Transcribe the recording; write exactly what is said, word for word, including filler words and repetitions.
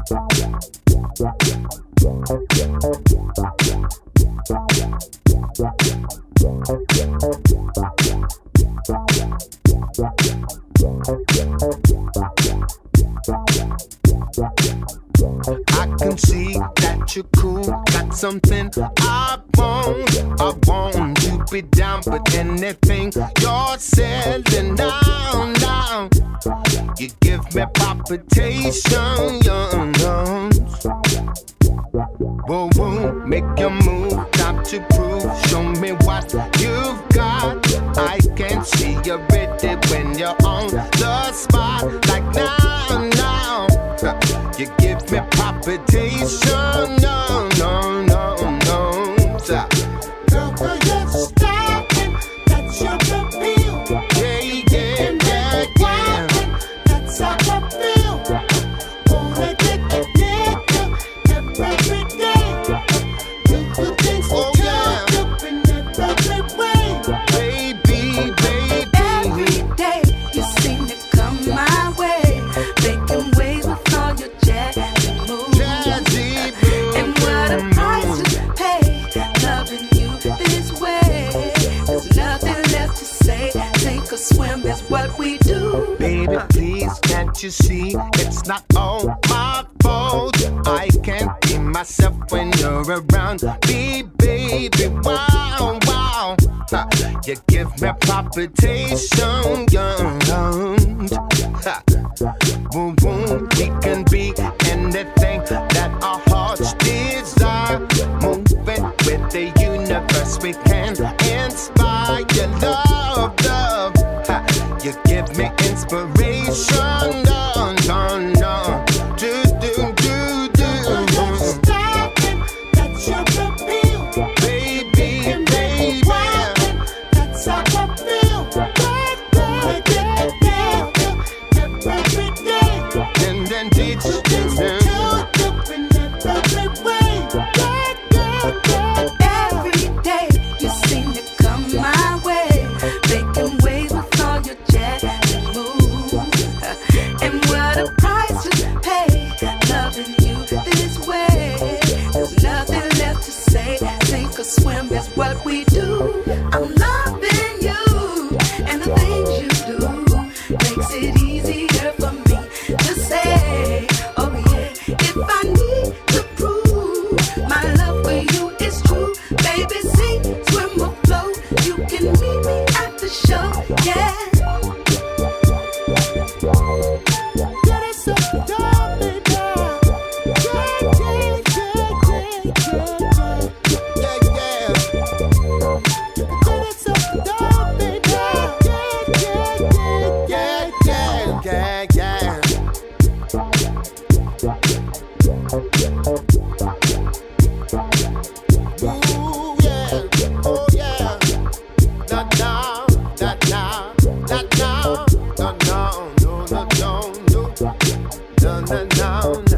I can see that you're cool, got something I want. I want to be down, but anything you're selling down, down. You give me palpitation, young guns. Whoa, whoa, make your move, time to prove. Show me what you've got. I can see you're ready when you're on the spot. Like now, now. You give me palpitation, no, no, no, no. Girl, girl, you're starting, that's your appeal. Yeah, yeah, yeah, yeah. That's how I feel. Wanna get you there every day. Do the things oh, that yeah. up in every way. Baby, baby. Every day you seem to come my way, making waves with all your jazzy moves. Jazzy moves. And what a price to pay, loving you this way. There's nothing left to say. Take a swim is what we do. Baby, please, can't you see? It's not all my fault. I can't be myself when you're around me, baby. Wow, wow. Ha, you give me palpitation, young. Ha, boom, boom. We can be anything that our hearts desire. Moving with the universe, we can inspire love, love. Ha, you give me inspiration, no, no, no. Do, do, do, do. You're starting, that's your appeal. Baby, baby. That's how I feel. Wanna get there every day. And then teach them. Every day you seem to come my way, making waves with all your jazzy moves. And what a price to pay, loving you this way. There's nothing left to say. Sink or swim is what we do. I'm loving you, and the things you do makes it easier for me to say, oh yeah. If I need to prove my love for you is true, baby, sing, swim or flow, you can meet me at the show, yeah. Get it so down, baby. Yeah, yeah, yeah, yeah, yeah. Get it so down, baby. Yeah, yeah, yeah, yeah, yeah, yeah. Ooh, yeah, oh yeah. Not now, not now, not now. No, no, no, no, no, no, no, no, no, no.